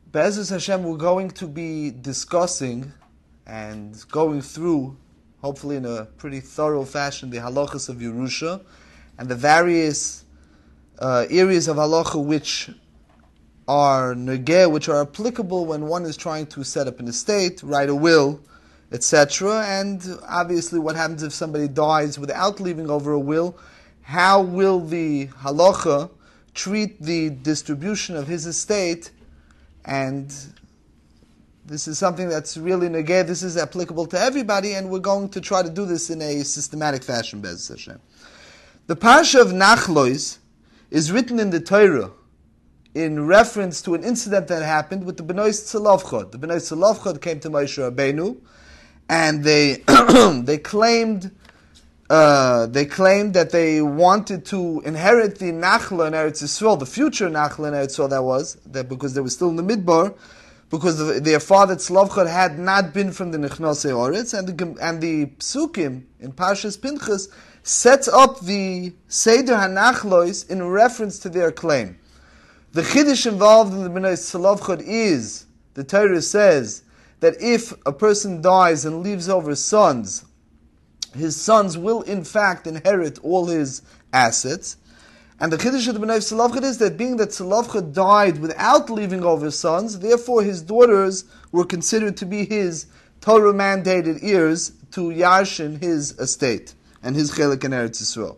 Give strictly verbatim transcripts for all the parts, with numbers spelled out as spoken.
Be'ezus Hashem, we're going to be discussing and going through, hopefully in a pretty thorough fashion, the halachas of Yerusha and the various uh, areas of halacha which are negeh, which are applicable when one is trying to set up an estate, write a will, et cetera. And obviously, what happens if somebody dies without leaving over a will? How will the halacha treat the distribution of his estate? And this is something that's really negeh. This is applicable to everybody, and we're going to try to do this in a systematic fashion, Be'ezus Hashem. The Parsha of Nachlois is written in the Torah in reference to an incident that happened with the Bnei Tzalofchad. The Bnei Tzalofchad came to Moshe Rabbeinu, and they they claimed uh, they claimed that they wanted to inherit the Nachla in Eretz Yisrael, the future Nachla in Eretz Yisrael that was, that because they were still in the Midbar, because the, their father Tzalofchad had not been from the Nechnasei Oretz, and the and the Psukim in Parshas Pinchas sets up the Seder HaNachlois in reference to their claim. The Chiddush involved in the Bnei Tzalofchad is, the Torah says, that if a person dies and leaves over sons, his sons will in fact inherit all his assets. And the Chiddush of the Bnei Tzalofchad is that being that Tzalofchad died without leaving over sons, therefore his daughters were considered to be his Torah mandated heirs to Yarshin his estate and his Chelik in Eretz Yisrael.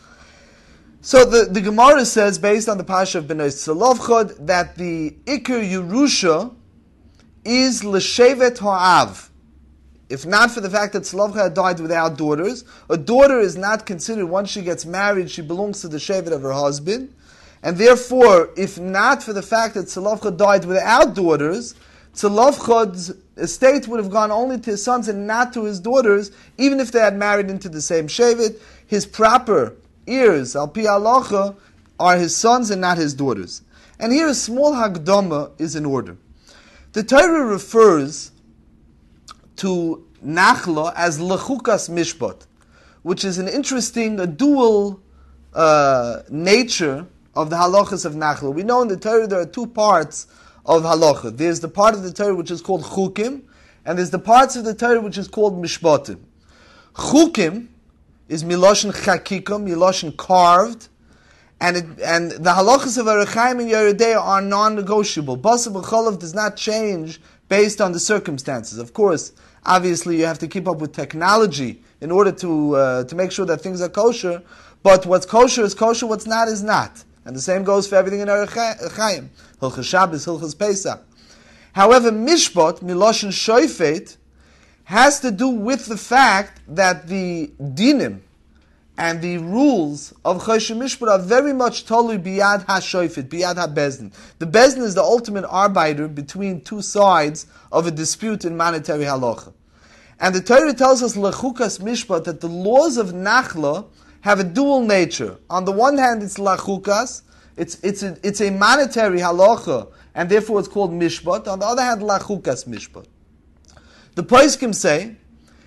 So the, the Gemara says, based on the Pasha of Bnei Tzalofchad, that the Iker Yerusha is L'Shevet Ha'av. If not for the fact that Tzalofchad had died without daughters, a daughter is not considered, once she gets married, she belongs to the Shevet of her husband. And therefore, if not for the fact that Tzalofchad died without daughters, Tzalofchad's estate would have gone only to his sons and not to his daughters, even if they had married into the same Shevet. His proper heirs, al pi halacha, are his sons and not his daughters. And here a small Hagdama is in order. The Torah refers to Nachla as Lechukas Mishpat, which is an interesting, a dual uh, nature of the halachas of Nachla. We know in the Torah there are two parts of halacha. There's the part of the Torah which is called Chukim, and there's the parts of the Torah which is called Mishpatim. Chukim is Miloshin Chakikam, Miloshin carved, and it, and the halachas of Orach Chaim and Yoreh De'ah are non-negotiable. Basar b'cholav does not change based on the circumstances. Of course, obviously you have to keep up with technology in order to uh, to make sure that things are kosher, but what's kosher is kosher, what's not is not. And the same goes for everything in Orach Chaim. Hilchas Shabbos, Hilchas Pesach. However, Mishpat, Miloshin Shoifet, has to do with the fact that the dinim and the rules of Choshen Mishpat are very much totally biyad ha-shoifet, biyad ha-bezdin. The bezdin is the ultimate arbiter between two sides of a dispute in monetary halacha. And the Torah tells us, lechukas mishpat, that the laws of Nachla have a dual nature. On the one hand, it's lachukas, it's, it's, a, it's a monetary halacha, and therefore it's called mishpat. On the other hand, lachukas mishpat. The poskim say,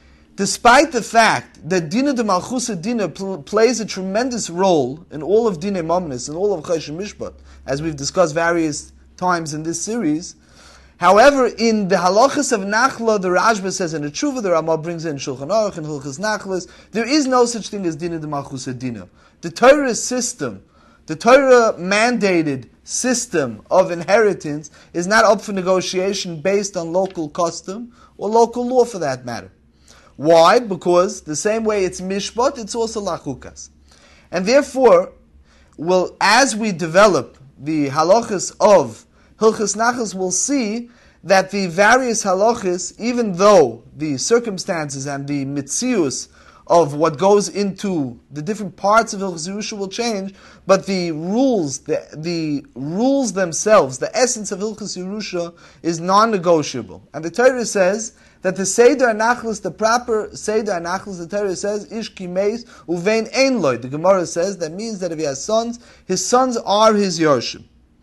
despite the fact that Dina de Malchusa Dina pl- plays a tremendous role in all of Dina Mamnis and all of Choshen Mishpat, as we've discussed various times in this series, however, in the halachas of Nachla, the Rashba says in the Tshuva, the Ramah brings in Shulchan Aruch and Hilchas Nachlas, there is no such thing as Dina de Malchusa Dina. The Torah system, the Torah mandated system of inheritance is not up for negotiation based on local custom or local law for that matter. Why? Because the same way it's mishpat, it's also lachukas. And therefore, well, as we develop the halachas of Hilchas Nachas, we'll see that the various halachas, even though the circumstances and the mitzius of what goes into the different parts of Hilchas Yerusha will change, but the rules, the, the rules themselves, the essence of Hilchas Yerusha is non-negotiable. And the Torah says that the Seder HaNachlas, the proper Seder HaNachlas, the Torah says, Ish kimeis uvein ein loy. The Gemara says that means that if he has sons, his sons are his Yorshim.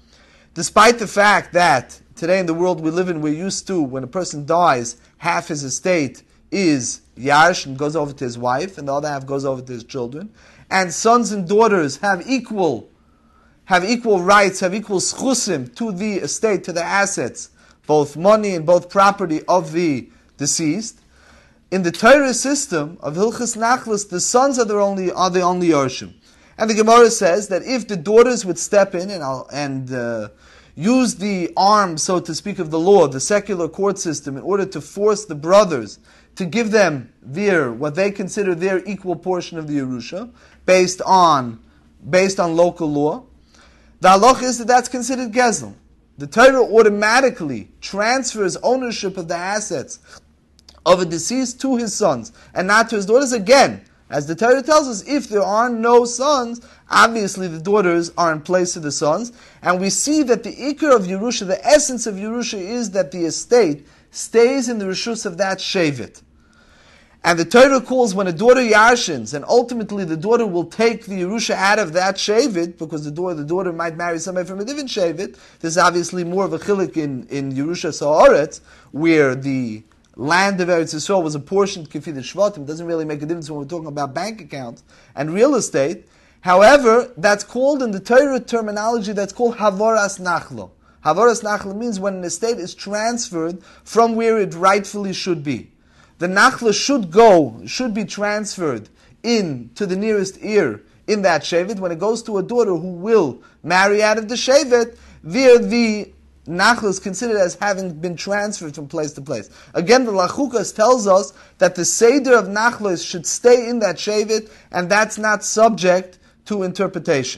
Despite the fact that today in the world we live in, we're used to, when a person dies, half his estate is Yarsh and goes over to his wife, and the other half goes over to his children. And sons and daughters have equal have equal rights, have equal schusim to the estate, to the assets both money and both property of the deceased. In the Torah system of Hilchas Nachlas, the sons are the only are the only Yorshim. And the Gemara says that if the daughters would step in and and uh, use the arm, so to speak, of the law, the secular court system, in order to force the brothers to give them their, what they consider their equal portion of the Yerusha, based on based on local law, the halach is that that's considered gezel. The Torah automatically transfers ownership of the assets of a deceased to his sons and not to his daughters. Again, as the Torah tells us, if there are no sons, obviously the daughters are in place of the sons. And we see that the ikar of Yerusha, the essence of Yerusha, is that the estate stays in the reshus of that shevet. And the Torah calls when a daughter yarshins, and ultimately the daughter will take the Yerusha out of that shevet, because the daughter, the daughter might marry somebody from a different shevet. There's obviously more of a chilik in, in Yerusha Sa'aretz, where the land of Eretz Yisrael was apportioned kifi the Shvatim. It doesn't really make a difference when we're talking about bank accounts and real estate. However, that's called in the Torah terminology, that's called Havoras Nachlo. Havoras Nachlo means when an estate is transferred from where it rightfully should be. The Nachla should go, should be transferred in to the nearest ear in that shevet. When it goes to a daughter who will marry out of the shevet, there the Nachla is considered as having been transferred from place to place. Again, the Lachukas tells us that the Seder of Nachla should stay in that shevet, and that's not subject to interpretation.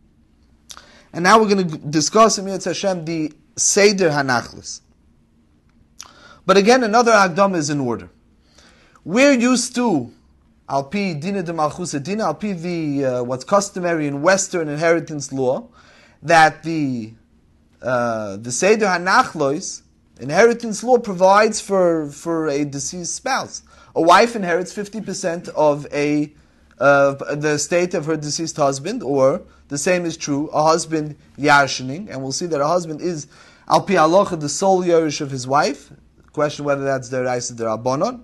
And now we're going to discuss in Yetz Hashem the Seder HaNachlis. But again, another Agdam is in order. We're used to, al pi dina de malchus dina, al pi the uh, what's customary in Western inheritance law, that the uh, the Seder HaNachlos, inheritance law, provides for, for a deceased spouse. A wife inherits fifty percent of a uh, the estate of her deceased husband, or the same is true, a husband yarshening, and we'll see that a husband is al pi halacha the sole yorish of his wife. Question whether that's the Raisa the Rabbanon.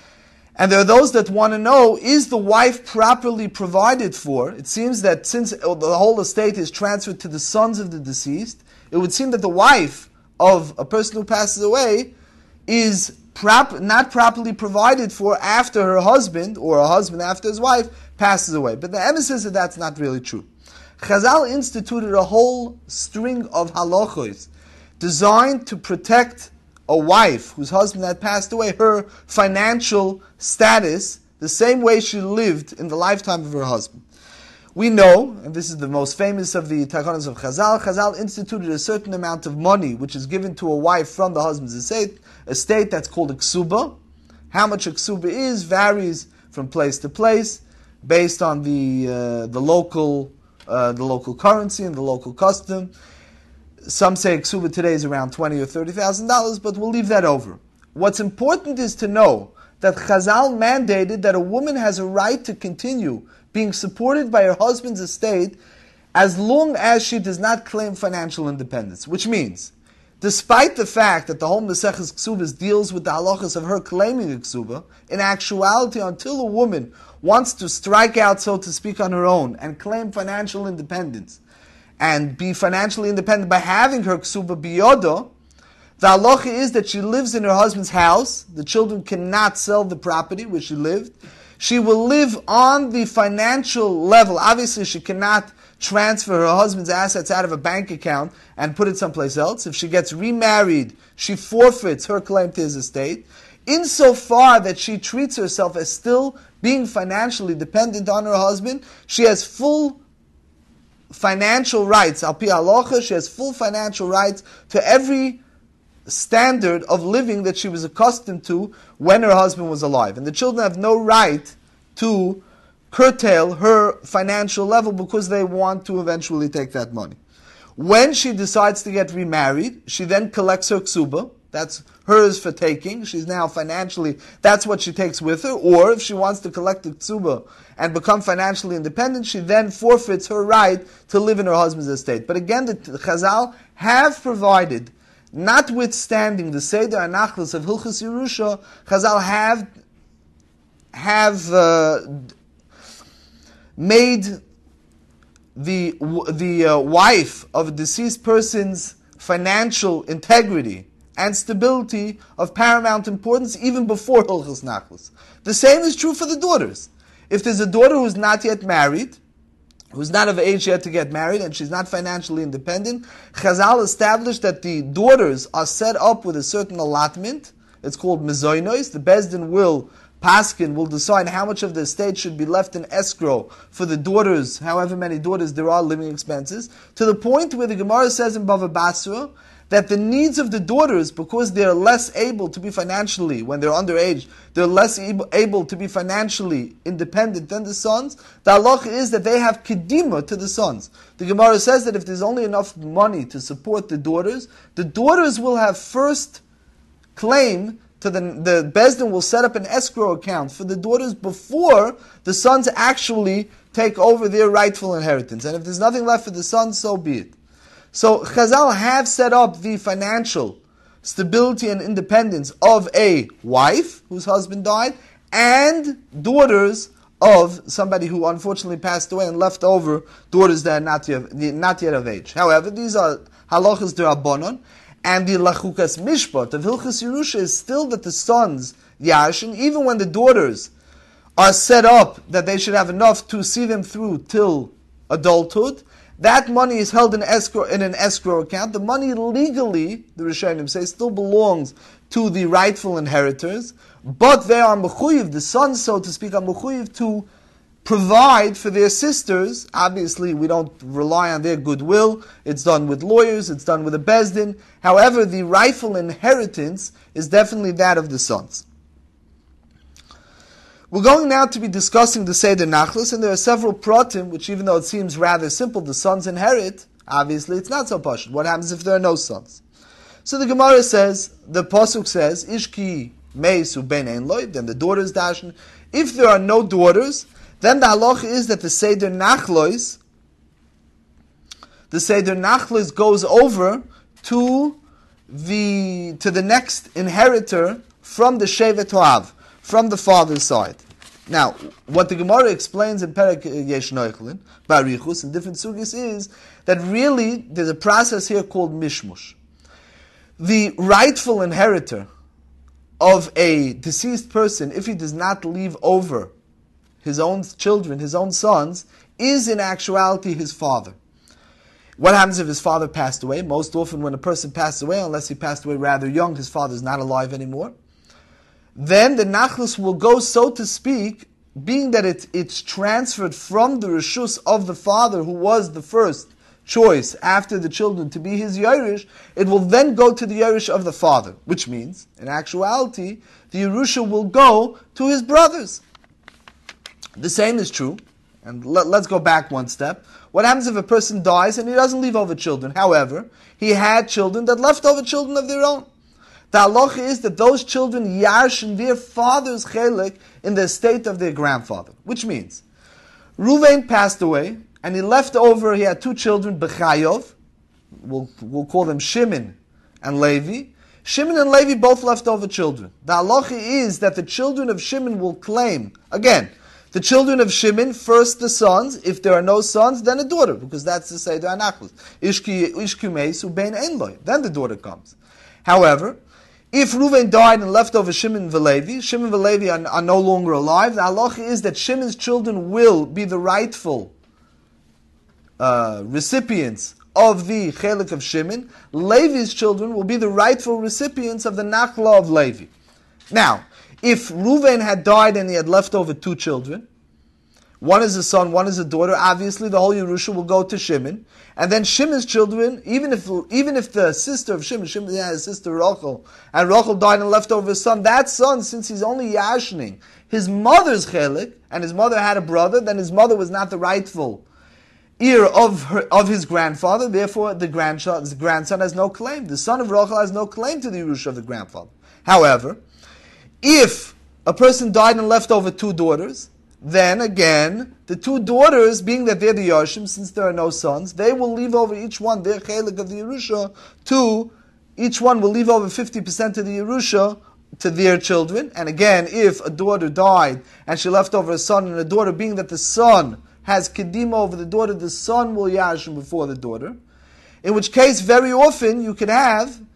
And there are those that want to know, is the wife properly provided for? It seems that since the whole estate is transferred to the sons of the deceased, it would seem that the wife of a person who passes away is prop, not properly provided for after her husband, or a husband after his wife, passes away. But the emes says that that's not really true. Chazal instituted a whole string of halachos designed to protect a wife whose husband had passed away, her financial status, the same way she lived in the lifetime of her husband. We know, and this is the most famous of the takanos of Chazal, Chazal instituted a certain amount of money which is given to a wife from the husband's estate, estate that's called a ksuba. How much a ksuba is varies from place to place, based on the uh, the local uh, the local currency and the local custom. Some say ksuba today is around twenty or thirty thousand dollars, but we'll leave that over. What's important is to know that Chazal mandated that a woman has a right to continue being supported by her husband's estate as long as she does not claim financial independence. Which means, despite the fact that the whole Maseches Ksubas deals with the halachas of her claiming a ksuba, in actuality, until a woman wants to strike out, so to speak, on her own and claim financial independence, and be financially independent by having her ksuba biyodo, the halacha is that she lives in her husband's house. The children cannot sell the property where she lived. She will live on the financial level. Obviously, she cannot transfer her husband's assets out of a bank account and put it someplace else. If she gets remarried, she forfeits her claim to his estate, insofar that she treats herself as still being financially dependent on her husband. She has full financial rights. Al pi halacha, she has full financial rights to every standard of living that she was accustomed to when her husband was alive. And the children have no right to curtail her financial level because they want to eventually take that money. When she decides to get remarried, she then collects her ksuba. That's hers for taking. She's now financially, that's what she takes with her. Or if she wants to collect the ksuba and become financially independent, she then forfeits her right to live in her husband's estate. But again, the Chazal have provided, notwithstanding the Seder HaNachlis of Hilchas Yerusha, Chazal have, have uh, made the, the uh, wife of a deceased person's financial integrity and stability of paramount importance even before Hilchos Nachlas. The same is true for the daughters. If there's a daughter who's not yet married, who's not of age yet to get married, and she's not financially independent, Chazal established that the daughters are set up with a certain allotment. It's called mezoinos. The Bezdin will, Paskin, will decide how much of the estate should be left in escrow for the daughters, however many daughters there are, living expenses, to the point where the Gemara says in Bava Basra that the needs of the daughters, because they're less able to be financially, when they're underage, they're less able, able to be financially independent than the sons, the halacha is that they have kedima to the sons. The Gemara says that if there's only enough money to support the daughters, the daughters will have first claim to the, the Bezdin will set up an escrow account for the daughters before the sons actually take over their rightful inheritance. And if there's nothing left for the sons, so be it. So Chazal have set up the financial stability and independence of a wife whose husband died and daughters of somebody who unfortunately passed away and left over daughters that are not yet, not yet of age. However, these are halachas d'Rabbanan, and the lachukas mishpat of Hilchos Yerusha is still that the sons yarshin, even when the daughters are set up that they should have enough to see them through till adulthood. That money is held in escrow in an escrow account. The money legally, the Rishonim say, still belongs to the rightful inheritors, but they are mechuyev, the sons, so to speak, are mechuyev to provide for their sisters. Obviously, we don't rely on their goodwill. It's done with lawyers. It's done with a bezdin. However, the rightful inheritance is definitely that of the sons. We're going now to be discussing the Seder Nachlas, and there are several pratim, which even though it seems rather simple, the sons inherit, obviously it's not so pashut. What happens if there are no sons? So the Gemara says, the Pasuk says, Ishki meisu ben ein loy, then the daughters dashen. If there are no daughters, then the halacha is that the Seder Nachlos, the Seder Nachlos goes over to the to the next inheritor from the Shevet Hoav, from the father's side. Now, what the Gemara explains in Perek Yesh Noichlin, Barichus, and different sugis is that really there's a process here called mishmush. The rightful inheritor of a deceased person, if he does not leave over his own children, his own sons, is in actuality his father. What happens if his father passed away? Most often when a person passes away, unless he passed away rather young, his father is not alive anymore. Then the Nachlas will go, so to speak, being that it, it's transferred from the Rishus of the father, who was the first choice after the children to be his Yerush, it will then go to the Yerush of the father, which means, in actuality, the Yerusha will go to his brothers. The same is true, and let, let's go back one step. What happens if a person dies and he doesn't leave over children? However, he had children that left over children of their own. The halacha is that those children yarshin their father's chelik in the estate of their grandfather. Which means, Ruvain passed away, and he left over, he had two children, Bechayov, we'll, we'll call them Shimon and Levi. Shimon and Levi both left over children. The halacha is that the children of Shimon will claim, again, the children of Shimon, first the sons. If there are no sons, then a daughter, because that's the Seder Nachlas. Ishki meisu ben ein loy. Then the daughter comes. However, if Reuven died and left over Shimon and Levi, Shimon and Levi are, are no longer alive, the halacha is that Shimon's children will be the rightful uh, recipients of the chelik of Shimon. Levi's children will be the rightful recipients of the Nachla of Levi. Now, if Reuven had died and he had left over two children, one is a son, one is a daughter, obviously the whole Yerusha will go to Shimon. And then Shimon's children, even if even if the sister of Shimon, Shimon had a sister Rachel, and Rachel died and left over a son, that son, since he's only yashning his mother's chelik, and his mother had a brother, then his mother was not the rightful ear of her, of his grandfather, therefore the grandson, the grandson has no claim. The son of Rachel has no claim to the Yerusha of the grandfather. However, if a person died and left over two daughters, then again, the two daughters, being that they're the Yarshim, since there are no sons, they will leave over each one their chelik of the Yerusha to, each one will leave over fifty percent of the Yerusha to their children. And again, if a daughter died and she left over a son and a daughter, being that the son has kedima over the daughter, the son will Yarshim before the daughter. In which case, very often, you can have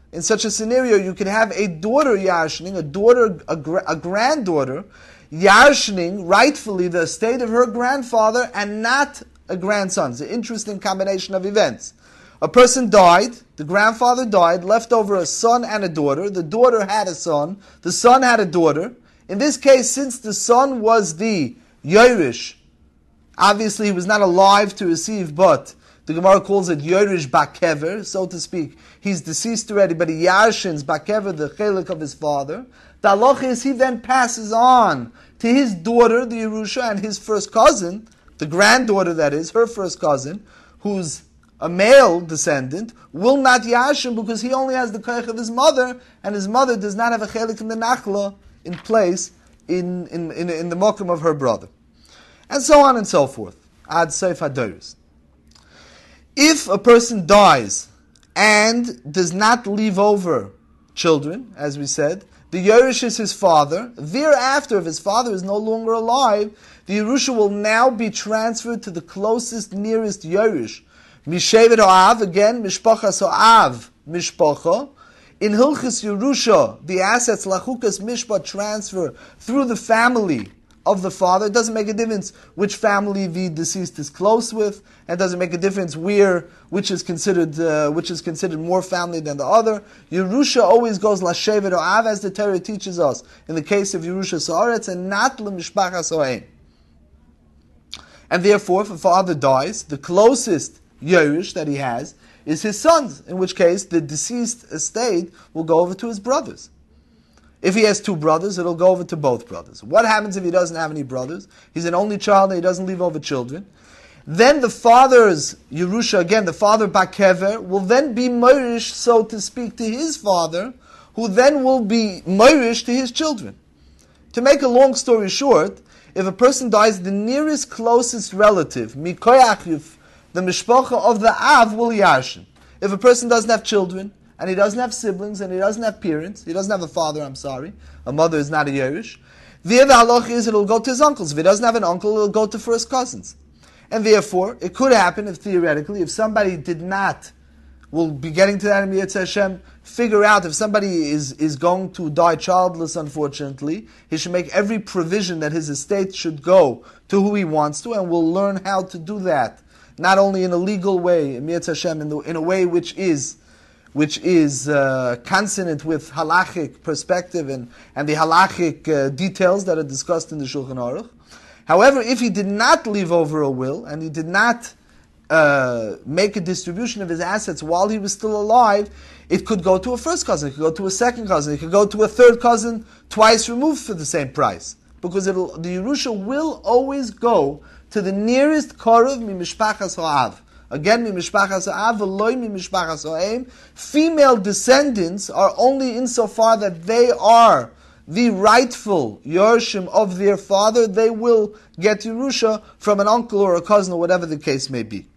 in such a scenario, you can have a daughter yarshening, a daughter, a, gra- a granddaughter, yarshening rightfully the estate of her grandfather and not a grandson. It's an interesting combination of events. A person died, the grandfather died, left over a son and a daughter. The daughter had a son, the son had a daughter. In this case, since the son was the Yerush, obviously he was not alive to receive, but the Gemara calls it Yerush Bakever, so to speak. He's deceased already, but he yarshins Bakever, the chelik of his father. The halacha is he then passes on to his daughter, the Yerusha, and his first cousin, the granddaughter that is, her first cousin, who's a male descendant, will not yarshin because he only has the koich of his mother, and his mother does not have a chelik in the nachla in place in, in, in, in the mokum of her brother. And so on and so forth. Ad seif hadoros. If a person dies and does not leave over children, as we said, the Yerush is his father. Thereafter, if his father is no longer alive, the Yerusha will now be transferred to the closest, nearest Yerush. Mishevet Ha'av, again, Mishpachas Ha'av, Mishpacha. In Hilchis Yerusha, the assets, Lachukas Mishpah, transfer through the family of the father. It doesn't make a difference which family the deceased is close with. It doesn't make a difference where, which is considered, uh, which is considered more family than the other. Yerusha always goes Lashevet Ha'av, as the Torah teaches us, in the case of Yerusha Sa'aretz, and not L'Mishpachas Ha'aim. And therefore, if a father dies, the closest Yerush that he has is his sons, in which case the deceased estate will go over to his brothers. If he has two brothers, it'll go over to both brothers. What happens if he doesn't have any brothers? He's an only child and he doesn't leave over children. Then the father's Yerusha, again, the father Bakever, will then be Moirish, so to speak, to his father, who then will be Moirish to his children. To make a long story short, if a person dies, the nearest closest relative, Mikoyach, the mishpacha of the Av, will yarshin. If a person doesn't have children, and he doesn't have siblings, and he doesn't have parents, he doesn't have a father, I'm sorry, a mother is not a Yerush, there the halach is it'll go to his uncles. If he doesn't have an uncle, it'll go to first cousins. And therefore, it could happen, if theoretically, if somebody did not, we'll be getting to that in Yetzer Hashem, figure out if somebody is, is going to die childless, unfortunately, he should make every provision that his estate should go to who he wants to, and will learn how to do that. Not only in a legal way, in Yetzer Hashem, in, the, in a way which is which is uh, consonant with halachic perspective and, and the halachic uh, details that are discussed in the Shulchan Aruch. However, if he did not leave over a will, and he did not uh, make a distribution of his assets while he was still alive, it could go to a first cousin, it could go to a second cousin, it could go to a third cousin twice removed for the same price. Because it'll, the Yerusha will always go to the nearest Korav mi-mishpachas ha'av. Again, mi-mishpachas ha'av, v'loi mi-mishpachas ha'aim. Female descendants are only insofar that they are the rightful Yershim of their father. They will get Yerusha from an uncle or a cousin or whatever the case may be.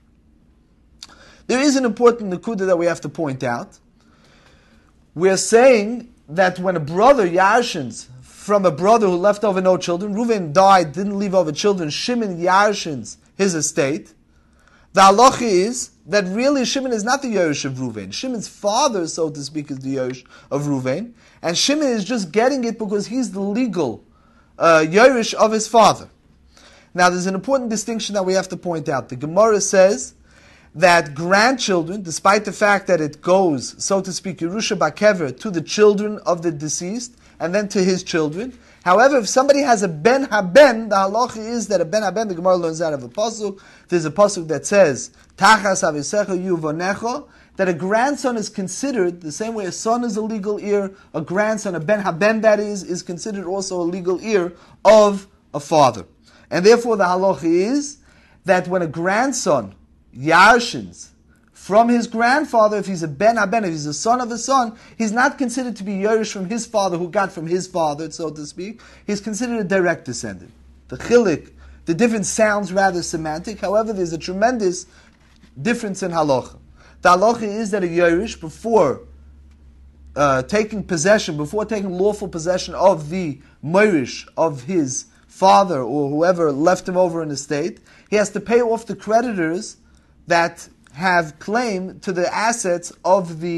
There is an important nekuda that we have to point out. We're saying that when a brother yarshins from a brother who left over no children, Reuven died, didn't leave over children, Shimon yarshins his estate, the halacha is that really Shimon is not the Yerush of Reuven. Shimon's father, so to speak, is the Yerush of Reuven, and Shimon is just getting it because he's the legal uh, Yerush of his father. Now there's an important distinction that we have to point out. The Gemara says that grandchildren, despite the fact that it goes, so to speak, Yerusha Bakever, to the children of the deceased, and then to his children. However, if somebody has a ben haben, the halacha is that a ben haben, the Gemara learns out of a pasuk. There's a pasuk that says, Tachas avisecha yuvonecha, that a grandson is considered, the same way a son is a legal heir, a grandson, a ben haben that is, is considered also a legal heir of a father. And therefore the halacha is that when a grandson yarshins from his grandfather, if he's a ben haben, if he's a son of a son, he's not considered to be Yerush from his father, who got from his father, so to speak. He's considered a direct descendant. The chilik, the difference sounds rather semantic. However, there's a tremendous difference in halacha. The halacha is that a Yerush, before uh, taking possession, before taking lawful possession of the Moirish of his father or whoever left him over an estate, he has to pay off the creditors that have claim to the assets of the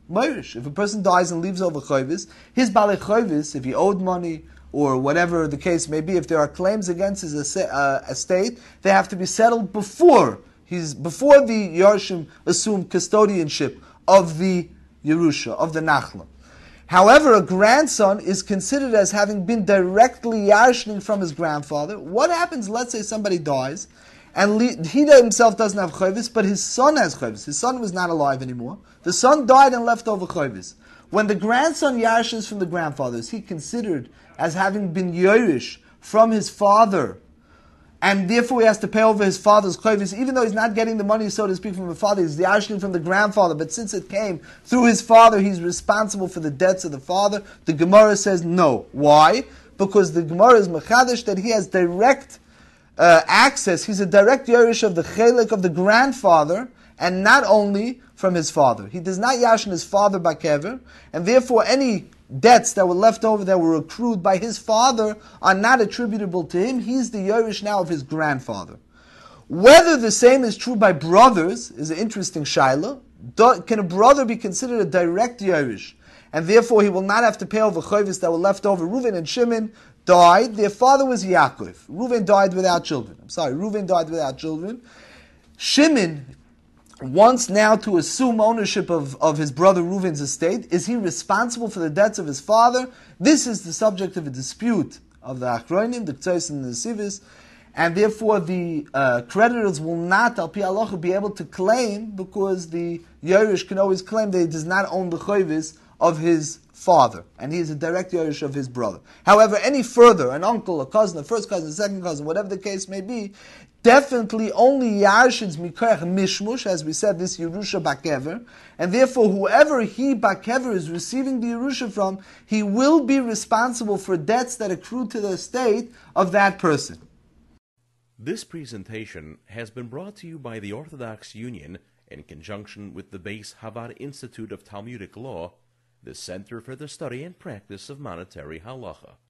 Moirish. If a person dies and leaves over chayvis, his balei chayvis, if he owed money or whatever the case may be, if there are claims against his uh, estate, they have to be settled before he's before the Yarshim assume custodianship of the Yerusha, of the Nachla. However, a grandson is considered as having been directly Yarshning from his grandfather. What happens, let's say somebody dies, and he himself doesn't have chayvis, but his son has chayvis. His son was not alive anymore. The son died and left over chayvis. When the grandson yarshins from the grandfather, is he considered as having been Yerush from his father, and therefore he has to pay over his father's chayvis, even though he's not getting the money, so to speak, from the father, he's yarshing from the grandfather, but since it came through his father, he's responsible for the debts of the father. The Gemara says no. Why? Because the Gemara is mechadish that he has direct uh, access, he's a direct Yerush of the chelik of the grandfather, and not only from his father. He does not yashin his father by kever, and therefore any debts that were left over that were accrued by his father are not attributable to him. He's the Yerush now of his grandfather. Whether the same is true by brothers is an interesting shaila. Do, can a brother be considered a direct Yerush, and therefore he will not have to pay over chayvis that were left over? Reuven and Shimon died. Their father was Yaakov. Reuven died without children. I'm sorry, Reuven died without children. Shimon wants now to assume ownership of, of his brother Reuven's estate. Is he responsible for the debts of his father? This is the subject of a dispute of the Achronim, the Ktsos and the Sivis, and therefore the uh, creditors will not, al pi halacha, be able to claim, because the Yerush can always claim that he does not own the chayvis of his father, and he is a direct Yerush of his brother. However, any further, an uncle, a cousin, a first cousin, a second cousin, whatever the case may be, definitely only Yarshins Mikoyach Mishmush, as we said, this Yerusha Bakever, and therefore whoever he Bakever is receiving the Yerusha from, he will be responsible for debts that accrue to the estate of that person. This presentation has been brought to you by the Orthodox Union in conjunction with the Beis Havad Institute of Talmudic Law, the Center for the Study and Practice of Monetary Halacha.